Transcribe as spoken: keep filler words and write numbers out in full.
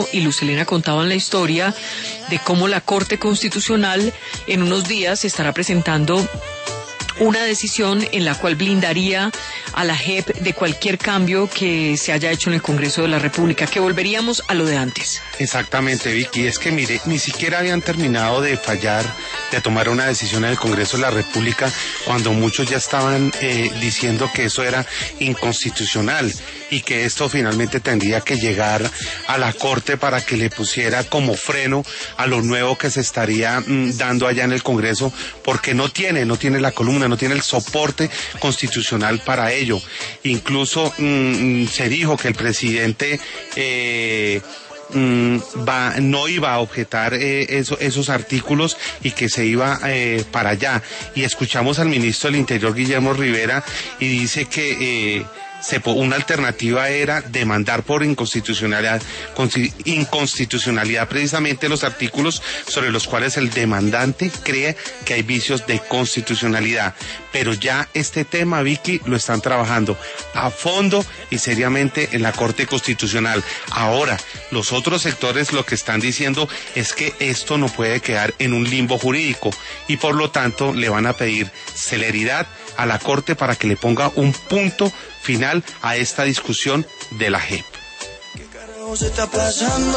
y Lucelena contaban la historia de cómo la Corte Constitucional en unos días estará presentando una decisión en la cual blindaría a la J E P de cualquier cambio que se haya hecho en el Congreso de la República, que volveríamos a lo de antes. Exactamente, Vicky, es que mire, ni siquiera habían terminado de fallar, de tomar una decisión en el Congreso de la República, cuando muchos ya estaban eh, diciendo que eso era inconstitucional y que esto finalmente tendría que llegar a la Corte para que le pusiera como freno a lo nuevo que se estaría mm, dando allá en el Congreso, porque no tiene, no tiene la columna, no tiene el soporte constitucional para ello. Incluso mmm, se dijo que el presidente eh, mmm, va, no iba a objetar eh, eso, esos artículos y que se iba eh, para allá. Y escuchamos al ministro del Interior, Guillermo Rivera, y dice que eh, Se, una alternativa era demandar por inconstitucionalidad, inconstitucionalidad precisamente los artículos sobre los cuales el demandante cree que hay vicios de constitucionalidad. Pero ya este tema, Vicky, lo están trabajando a fondo y seriamente en la Corte Constitucional. Ahora, los otros sectores lo que están diciendo es que esto no puede quedar en un limbo jurídico y por lo tanto le van a pedir celeridad a la Corte para que le ponga un punto final a esta discusión de la J E P.